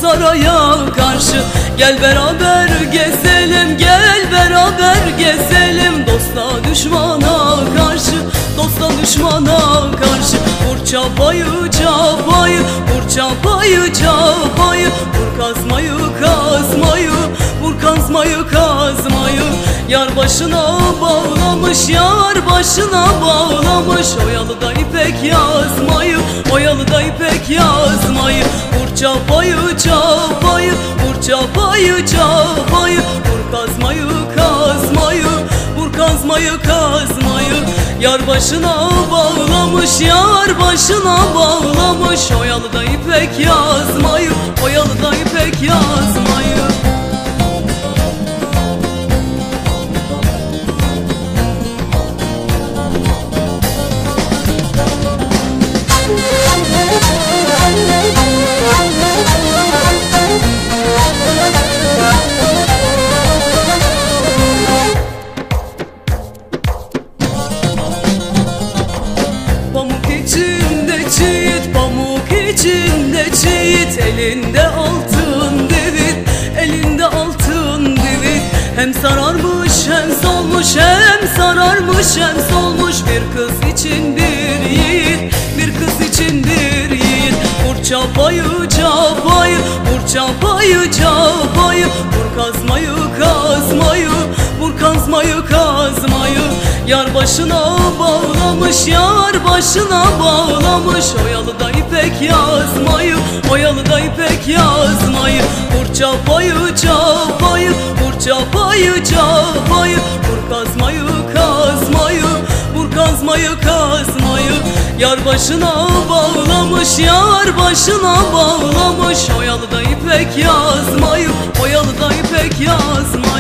saraya karşı. Gel beraber gezelim, gel beraber gezelim. Dosta düşmana karşı, dosta düşmana karşı. Vur çapayı çapayı, vur çapayı çapayı. Vur kazmayı kazmayı, vur kazmayı kazmayı. Yar başına bağlamış, yar başına bağlamış. Oyalı da ipek yazmayı, oyalı da ipek yazmayı. Vur çapayı çapayı, vur çapayı çapayı. Vur kazmayı kazmayı, vur kazmayı kazmayı. Yar başına bağlamış, yar başına bağlamış. Oyalı da ipek yazmayı, oyalı da ipek yazmayı. Pamuk içinde çiğit, pamuk içinde çiğit. Elinde altın divit, elinde altın divit. Hem sararmış hem solmuş, hem sararmış hem solmuş. Bir kız için bir yiğit, bir kız için bir yiğit. Vur çapayı çapayı, vur çapayı çapayı. Vur kazmayı kazmayı, vur kazmayı kazmayı. Yar başına bağlamış, yar başına bağlamış. Oyalı da ipek yazmayı, oyalı da ipek yazmayı. Vur çapayı çapayı, vur çapayı çapayı. Vur kazmayı kazmayı, vur kazmayı kazmayı. Yar başına bağlamış, yar başına bağlamış. Oyalı da ipek yazmayı, oyalı da ipek yazmayı.